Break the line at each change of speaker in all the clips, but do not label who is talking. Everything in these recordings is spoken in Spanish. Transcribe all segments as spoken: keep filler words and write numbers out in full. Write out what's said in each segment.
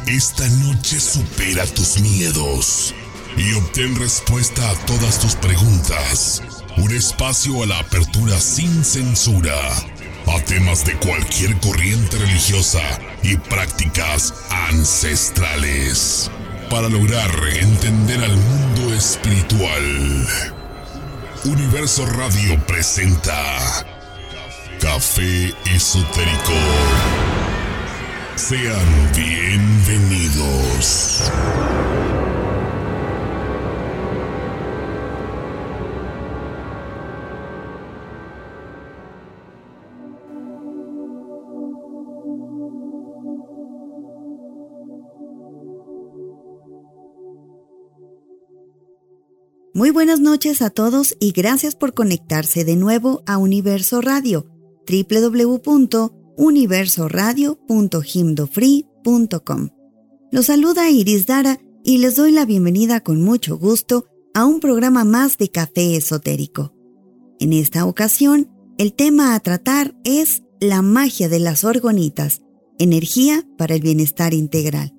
Esta noche supera tus miedos y obtén respuesta a todas tus preguntas. Un espacio a la apertura sin censura a temas de cualquier corriente religiosa y prácticas ancestrales para lograr entender al mundo espiritual. Universo Radio presenta Café Esotérico. Sean bienvenidos.
Muy buenas noches a todos y gracias por conectarse de nuevo a Universo Radio, doble u doble u doble u punto universo radio punto himdofree punto com. Los saluda Iris Dara y les doy la bienvenida con mucho gusto a un programa más de Café Esotérico. En esta ocasión, el tema a tratar es la magia de las orgonitas, energía para el bienestar integral.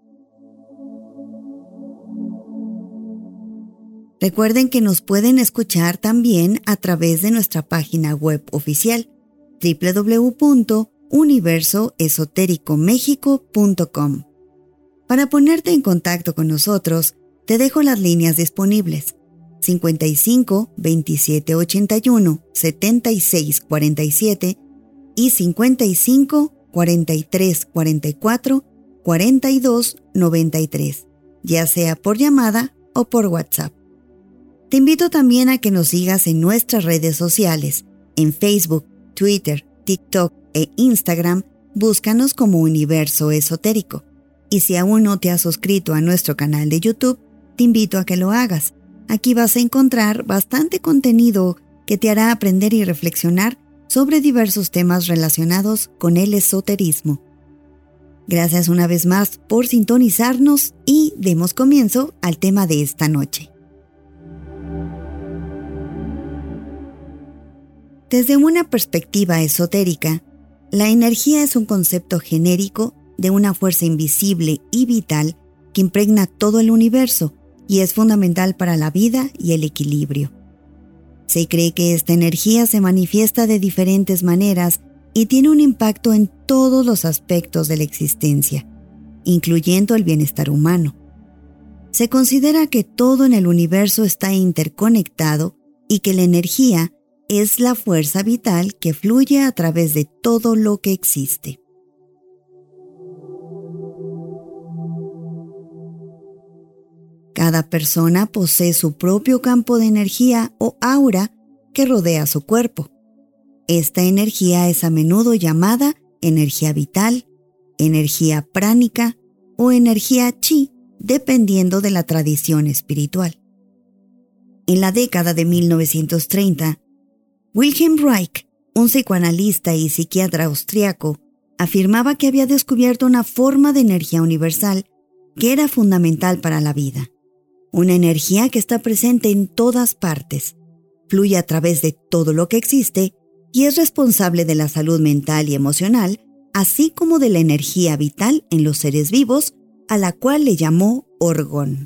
Recuerden que nos pueden escuchar también a través de nuestra página web oficial doble u doble u doble u punto universo esotérico méxico punto com. Para ponerte en contacto con nosotros, te dejo las líneas disponibles cincuenta y cinco, veintisiete ochenta y uno, setenta y seis cuarenta y siete y cincuenta y cinco, cuarenta y tres cuarenta y cuatro, cuarenta y dos noventa y tres, ya sea por llamada o por WhatsApp. Te invito también a que nos sigas en nuestras redes sociales, en Facebook, Twitter, TikTok e Instagram. Búscanos como Universo Esotérico. Y si aún no te has suscrito a nuestro canal de YouTube, te invito a que lo hagas. Aquí vas a encontrar bastante contenido que te hará aprender y reflexionar sobre diversos temas relacionados con el esoterismo. Gracias una vez más por sintonizarnos y demos comienzo al tema de esta noche. Desde una perspectiva esotérica, la energía es un concepto genérico de una fuerza invisible y vital que impregna todo el universo y es fundamental para la vida y el equilibrio. Se cree que esta energía se manifiesta de diferentes maneras y tiene un impacto en todos los aspectos de la existencia, incluyendo el bienestar humano. Se considera que todo en el universo está interconectado y que la energía es la fuerza vital que fluye a través de todo lo que existe. Cada persona posee su propio campo de energía o aura que rodea su cuerpo. Esta energía es a menudo llamada energía vital, energía pránica o energía chi, dependiendo de la tradición espiritual. En la década de mil novecientos treinta, Wilhelm Reich, un psicoanalista y psiquiatra austriaco, afirmaba que había descubierto una forma de energía universal que era fundamental para la vida. Una energía que está presente en todas partes, fluye a través de todo lo que existe y es responsable de la salud mental y emocional, así como de la energía vital en los seres vivos, a la cual le llamó orgón.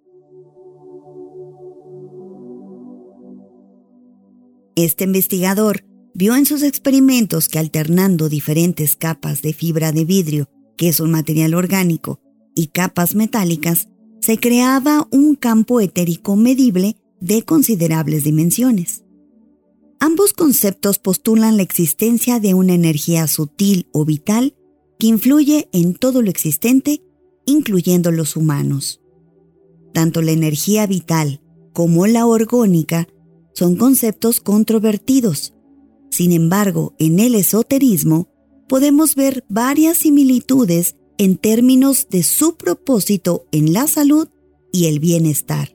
Este investigador vio en sus experimentos que alternando diferentes capas de fibra de vidrio, que es un material orgánico, y capas metálicas, se creaba un campo etérico medible de considerables dimensiones. Ambos conceptos postulan la existencia de una energía sutil o vital que influye en todo lo existente, incluyendo los humanos. Tanto la energía vital como la orgónica son conceptos controvertidos. Sin embargo, en el esoterismo podemos ver varias similitudes en términos de su propósito en la salud y el bienestar.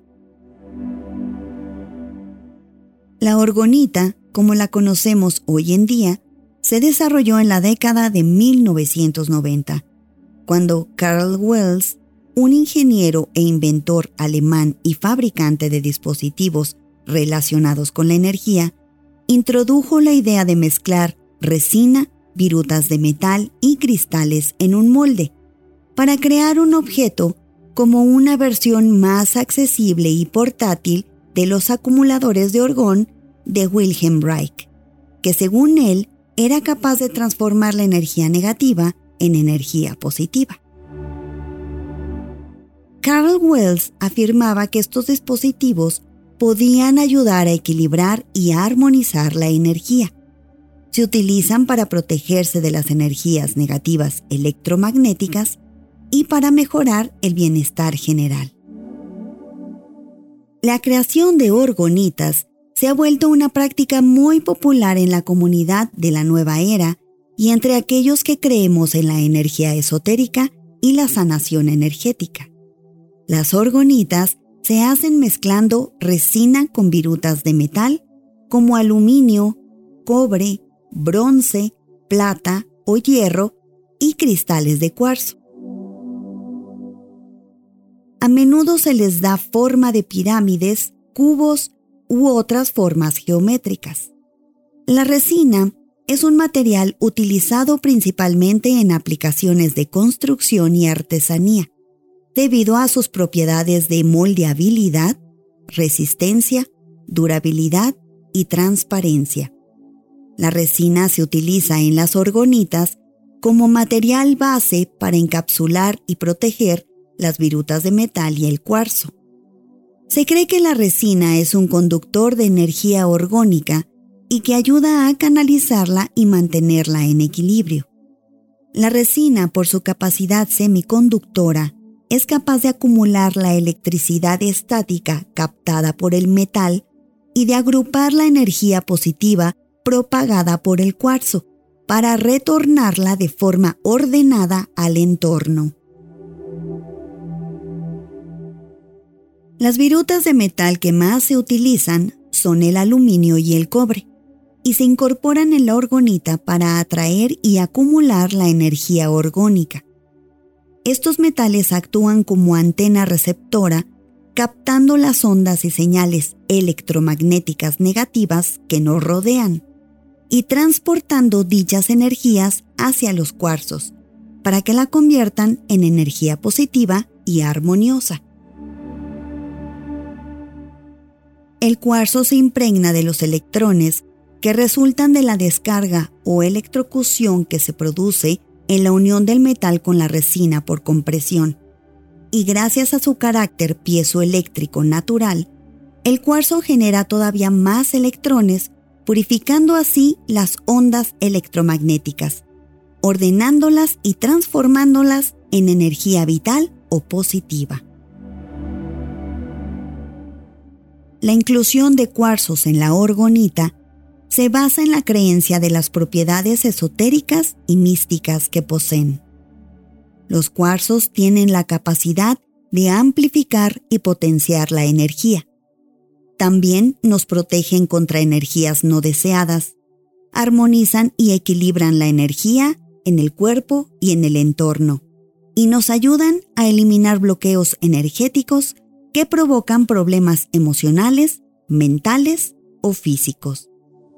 La orgonita, como la conocemos hoy en día, se desarrolló en la década de mil novecientos noventa, cuando Carl Wells, un ingeniero e inventor alemán y fabricante de dispositivos relacionados con la energía, introdujo la idea de mezclar resina, virutas de metal y cristales en un molde, para crear un objeto como una versión más accesible y portátil de los acumuladores de orgón de Wilhelm Reich, que según él era capaz de transformar la energía negativa en energía positiva. Carl Wells afirmaba que estos dispositivos podían ayudar a equilibrar y a armonizar la energía. Se utilizan para protegerse de las energías negativas electromagnéticas y para mejorar el bienestar general. La creación de orgonitas se ha vuelto una práctica muy popular en la comunidad de la nueva era y entre aquellos que creemos en la energía esotérica y la sanación energética. Las orgonitas se hacen mezclando resina con virutas de metal como aluminio, cobre, bronce, plata o hierro y cristales de cuarzo. A menudo se les da forma de pirámides, cubos u otras formas geométricas. La resina es un material utilizado principalmente en aplicaciones de construcción y artesanía, debido a sus propiedades de moldeabilidad, resistencia, durabilidad y transparencia. La resina se utiliza en las orgonitas como material base para encapsular y proteger las virutas de metal y el cuarzo. Se cree que la resina es un conductor de energía orgónica y que ayuda a canalizarla y mantenerla en equilibrio. La resina, por su capacidad semiconductora, es capaz de acumular la electricidad estática captada por el metal y de agrupar la energía positiva propagada por el cuarzo para retornarla de forma ordenada al entorno. Las virutas de metal que más se utilizan son el aluminio y el cobre, y se incorporan en la orgonita para atraer y acumular la energía orgónica. Estos metales actúan como antena receptora, captando las ondas y señales electromagnéticas negativas que nos rodean y transportando dichas energías hacia los cuarzos para que la conviertan en energía positiva y armoniosa. El cuarzo se impregna de los electrones que resultan de la descarga o electrocución que se produce en la unión del metal con la resina por compresión, y gracias a su carácter piezoeléctrico natural, el cuarzo genera todavía más electrones, purificando así las ondas electromagnéticas, ordenándolas y transformándolas en energía vital o positiva. La inclusión de cuarzos en la orgonita se basa en la creencia de las propiedades esotéricas y místicas que poseen. Los cuarzos tienen la capacidad de amplificar y potenciar la energía. También nos protegen contra energías no deseadas, armonizan y equilibran la energía en el cuerpo y en el entorno, y nos ayudan a eliminar bloqueos energéticos que provocan problemas emocionales, mentales o físicos.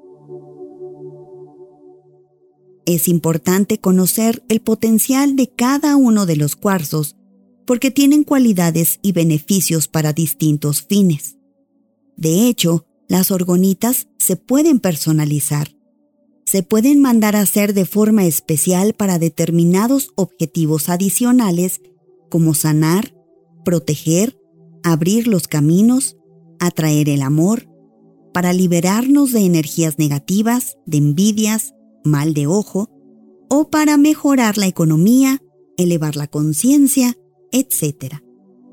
Es importante conocer el potencial de cada uno de los cuarzos porque tienen cualidades y beneficios para distintos fines. De hecho, las orgonitas se pueden personalizar. Se pueden mandar a hacer de forma especial para determinados objetivos adicionales como sanar, proteger, abrir los caminos, atraer el amor, para liberarnos de energías negativas, de envidias, mal de ojo, o para mejorar la economía, elevar la conciencia, etcétera.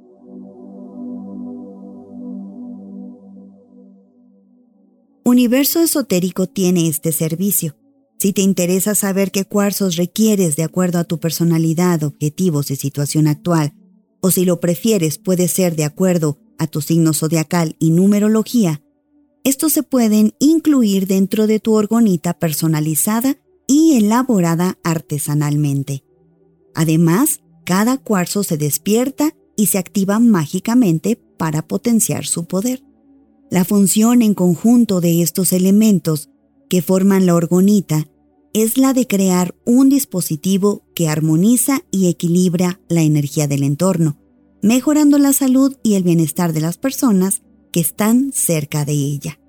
Universo Esotérico tiene este servicio. Si te interesa saber qué cuarzos requieres de acuerdo a tu personalidad, objetivos y situación actual, o si lo prefieres puede ser de acuerdo a tu signo zodiacal y numerología, estos se pueden incluir dentro de tu orgonita personalizada y elaborada artesanalmente. Además, cada cuarzo se despierta y se activa mágicamente para potenciar su poder. La función en conjunto de estos elementos que forman la orgonita es la de crear un dispositivo que armoniza y equilibra la energía del entorno, mejorando la salud y el bienestar de las personas que están cerca de ella.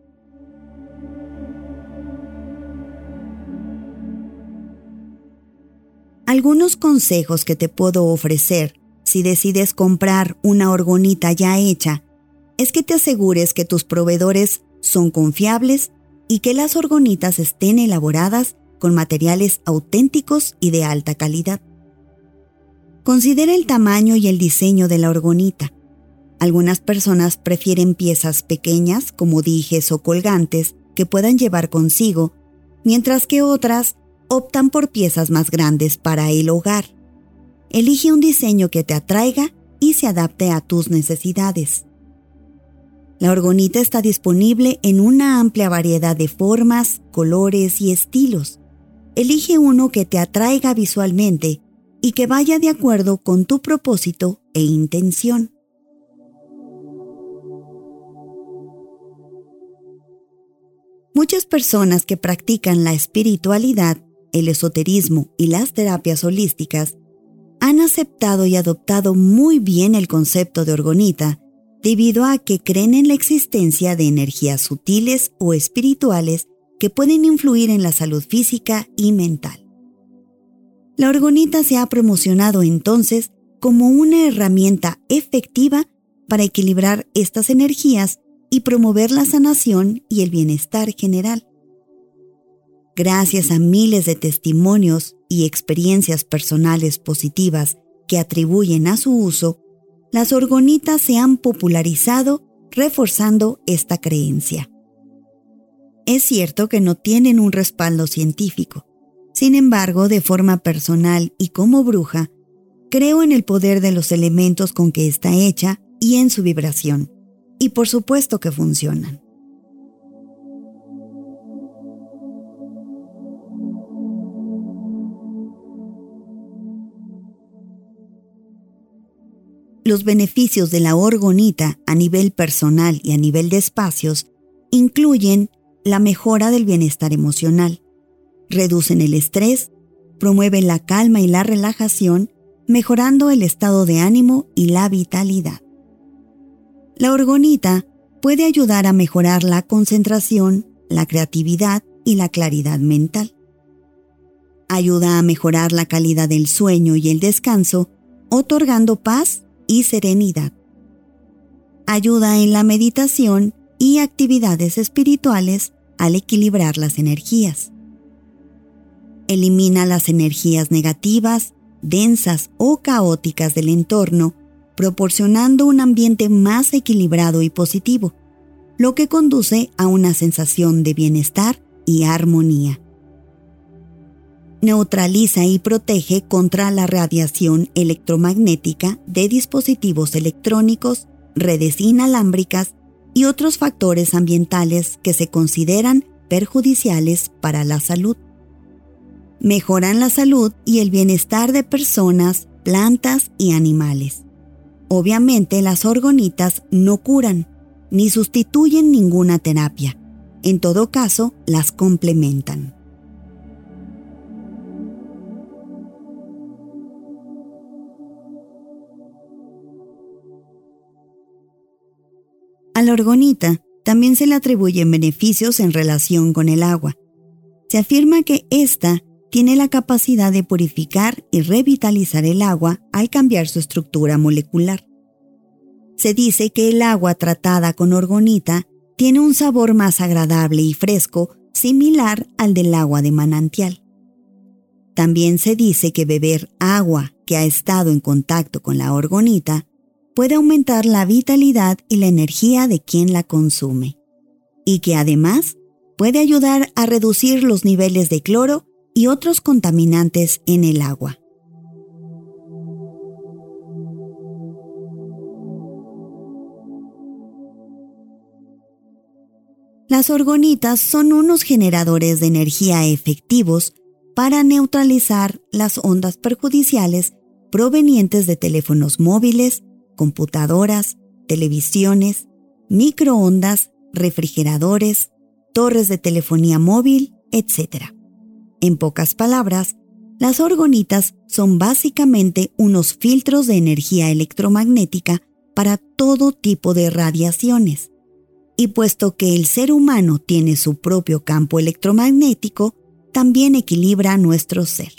Algunos consejos que te puedo ofrecer si decides comprar una orgonita ya hecha es que te asegures que tus proveedores son confiables y que las orgonitas estén elaboradas con materiales auténticos y de alta calidad. Considera el tamaño y el diseño de la orgonita. Algunas personas prefieren piezas pequeñas como dijes o colgantes que puedan llevar consigo, mientras que otras optan por piezas más grandes para el hogar. Elige un diseño que te atraiga y se adapte a tus necesidades. La orgonita está disponible en una amplia variedad de formas, colores y estilos. Elige uno que te atraiga visualmente y que vaya de acuerdo con tu propósito e intención. Muchas personas que practican la espiritualidad, el esoterismo y las terapias holísticas han aceptado y adoptado muy bien el concepto de orgonita debido a que creen en la existencia de energías sutiles o espirituales que pueden influir en la salud física y mental. La orgonita se ha promocionado entonces como una herramienta efectiva para equilibrar estas energías y promover la sanación y el bienestar general. Gracias a miles de testimonios y experiencias personales positivas que atribuyen a su uso, las orgonitas se han popularizado, reforzando esta creencia. Es cierto que no tienen un respaldo científico. Sin embargo, de forma personal y como bruja, creo en el poder de los elementos con que está hecha y en su vibración. Y por supuesto que funcionan. Los beneficios de la orgonita a nivel personal y a nivel de espacios incluyen la mejora del bienestar emocional, reducen el estrés, promueven la calma y la relajación, mejorando el estado de ánimo y la vitalidad. La orgonita puede ayudar a mejorar la concentración, la creatividad y la claridad mental. Ayuda a mejorar la calidad del sueño y el descanso, otorgando paz y serenidad. Ayuda en la meditación y actividades espirituales al equilibrar las energías. Elimina las energías negativas, densas o caóticas del entorno, proporcionando un ambiente más equilibrado y positivo, lo que conduce a una sensación de bienestar y armonía. Neutraliza y protege contra la radiación electromagnética de dispositivos electrónicos, redes inalámbricas y otros factores ambientales que se consideran perjudiciales para la salud. Mejoran la salud y el bienestar de personas, plantas y animales. Obviamente, las orgonitas no curan ni sustituyen ninguna terapia. En todo caso, las complementan. A la orgonita también se le atribuyen beneficios en relación con el agua. Se afirma que ésta tiene la capacidad de purificar y revitalizar el agua al cambiar su estructura molecular. Se dice que el agua tratada con orgonita tiene un sabor más agradable y fresco, similar al del agua de manantial. También se dice que beber agua que ha estado en contacto con la orgonita puede aumentar la vitalidad y la energía de quien la consume, y que además puede ayudar a reducir los niveles de cloro y otros contaminantes en el agua. Las orgonitas son unos generadores de energía efectivos para neutralizar las ondas perjudiciales provenientes de teléfonos móviles, computadoras, televisiones, microondas, refrigeradores, torres de telefonía móvil, etcétera. En pocas palabras, las orgonitas son básicamente unos filtros de energía electromagnética para todo tipo de radiaciones. Y puesto que el ser humano tiene su propio campo electromagnético, también equilibra nuestro ser.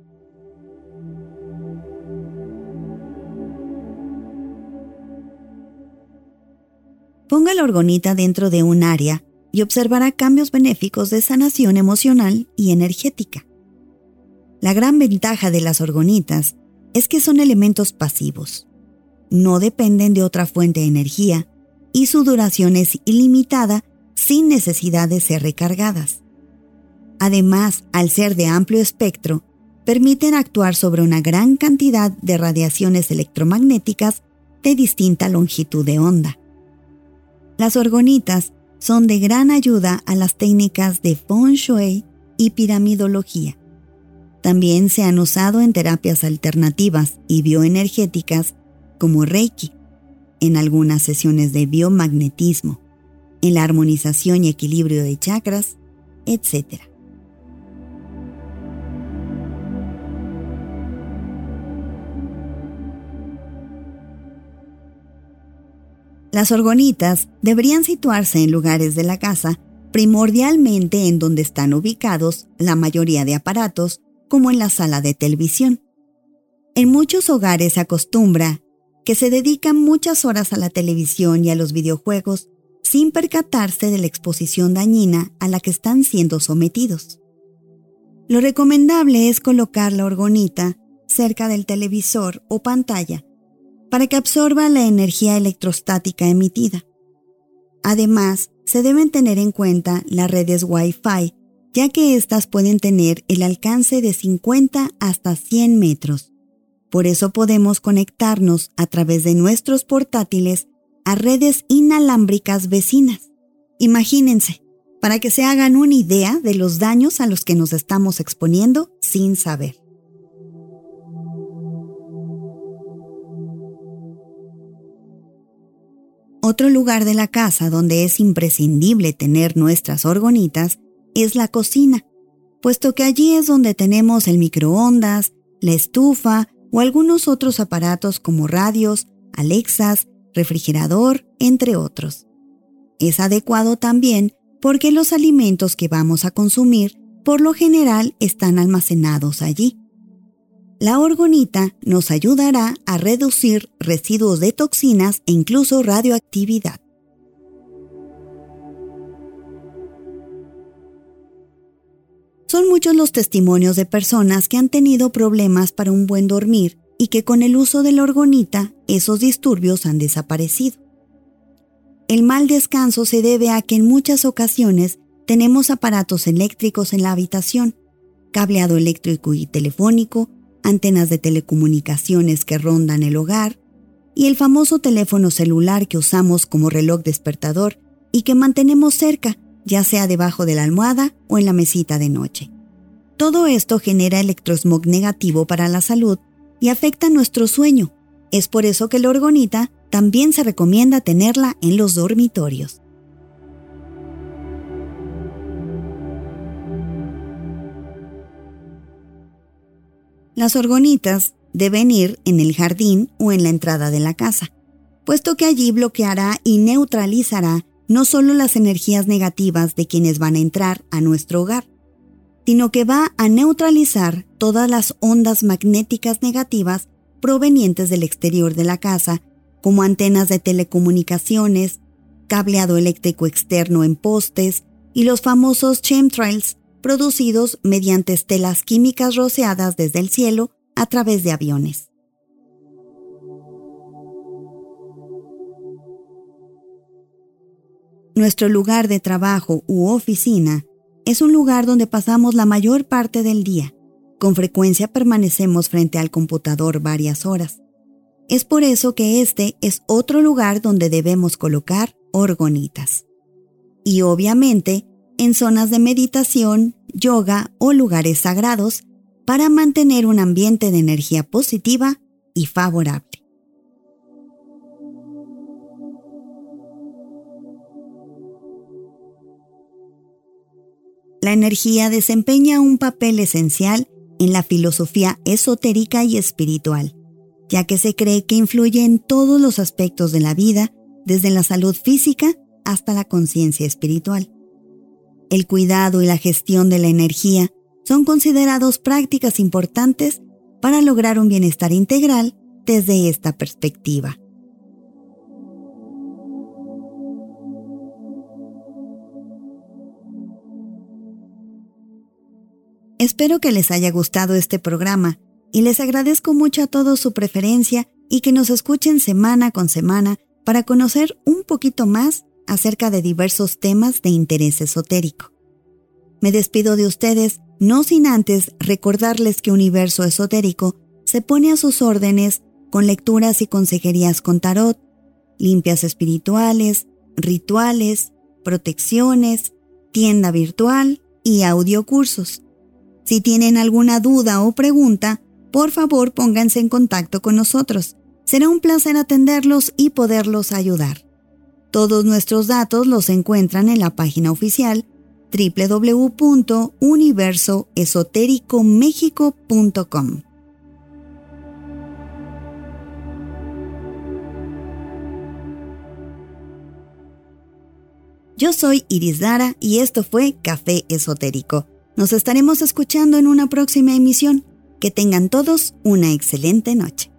Ponga la orgonita dentro de un área y observará cambios benéficos de sanación emocional y energética. La gran ventaja de las orgonitas es que son elementos pasivos. No dependen de otra fuente de energía y su duración es ilimitada sin necesidad de ser recargadas. Además, al ser de amplio espectro, permiten actuar sobre una gran cantidad de radiaciones electromagnéticas de distinta longitud de onda. Las orgonitas son de gran ayuda a las técnicas de Feng Shui y piramidología. También se han usado en terapias alternativas y bioenergéticas como Reiki, en algunas sesiones de biomagnetismo, en la armonización y equilibrio de chakras, etcétera. Las orgonitas deberían situarse en lugares de la casa, primordialmente en donde están ubicados la mayoría de aparatos, como en la sala de televisión. En muchos hogares se acostumbra que se dedican muchas horas a la televisión y a los videojuegos sin percatarse de la exposición dañina a la que están siendo sometidos. Lo recomendable es colocar la orgonita cerca del televisor o pantalla para que absorba la energía electrostática emitida. Además, se deben tener en cuenta las redes Wi-Fi, ya que éstas pueden tener el alcance de cincuenta hasta cien metros. Por eso podemos conectarnos a través de nuestros portátiles a redes inalámbricas vecinas. Imagínense, para que se hagan una idea de los daños a los que nos estamos exponiendo sin saber. Otro lugar de la casa donde es imprescindible tener nuestras orgonitas es la cocina, puesto que allí es donde tenemos el microondas, la estufa o algunos otros aparatos como radios, Alexas, refrigerador, entre otros. Es adecuado también porque los alimentos que vamos a consumir por lo general están almacenados allí. La orgonita nos ayudará a reducir residuos de toxinas e incluso radioactividad. Son muchos los testimonios de personas que han tenido problemas para un buen dormir y que con el uso de la orgonita esos disturbios han desaparecido. El mal descanso se debe a que en muchas ocasiones tenemos aparatos eléctricos en la habitación, cableado eléctrico y telefónico, antenas de telecomunicaciones que rondan el hogar y el famoso teléfono celular que usamos como reloj despertador y que mantenemos cerca, ya sea debajo de la almohada o en la mesita de noche. Todo esto genera electrosmog negativo para la salud y afecta nuestro sueño. Es por eso que la orgonita también se recomienda tenerla en los dormitorios. Las orgonitas deben ir en el jardín o en la entrada de la casa, puesto que allí bloqueará y neutralizará no solo las energías negativas de quienes van a entrar a nuestro hogar, sino que va a neutralizar todas las ondas magnéticas negativas provenientes del exterior de la casa, como antenas de telecomunicaciones, cableado eléctrico externo en postes y los famosos chemtrails producidos mediante estelas químicas rociadas desde el cielo a través de aviones. Nuestro lugar de trabajo u oficina es un lugar donde pasamos la mayor parte del día. Con frecuencia permanecemos frente al computador varias horas. Es por eso que este es otro lugar donde debemos colocar orgonitas. Y obviamente, en zonas de meditación, yoga o lugares sagrados para mantener un ambiente de energía positiva y favorable. La La energía desempeña un papel esencial en la filosofía esotérica y espiritual, ya que se cree que influye en todos los aspectos de la vida, desde la salud física hasta la conciencia espiritual. El cuidado y la gestión de la energía son considerados prácticas importantes para lograr un bienestar integral desde esta perspectiva. Espero que les haya gustado este programa y les agradezco mucho a todos su preferencia y que nos escuchen semana con semana para conocer un poquito más acerca de diversos temas de interés esotérico. Me despido de ustedes, no sin antes recordarles que Universo Esotérico se pone a sus órdenes con lecturas y consejerías con tarot, limpias espirituales, rituales, protecciones, tienda virtual y audiocursos. Si tienen alguna duda o pregunta, por favor pónganse en contacto con nosotros. Será un placer atenderlos y poderlos ayudar. Todos nuestros datos los encuentran en la página oficial doble u doble u doble u punto universo esotérico méxico punto com. Yo soy Iris Dara y esto fue Café Esotérico. Nos estaremos escuchando en una próxima emisión. Que tengan todos una excelente noche.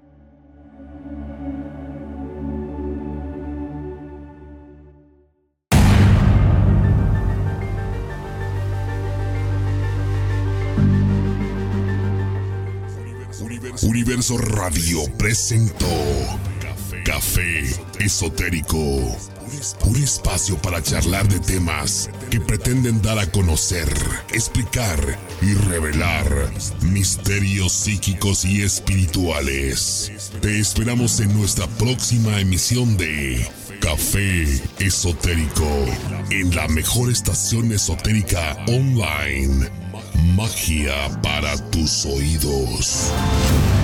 Universo Radio presentó Café Esotérico, un espacio para charlar de temas que pretenden dar a conocer, explicar y revelar misterios psíquicos y espirituales. Te esperamos en nuestra próxima emisión de Café Esotérico, en la mejor estación esotérica online. Magia para tus oídos.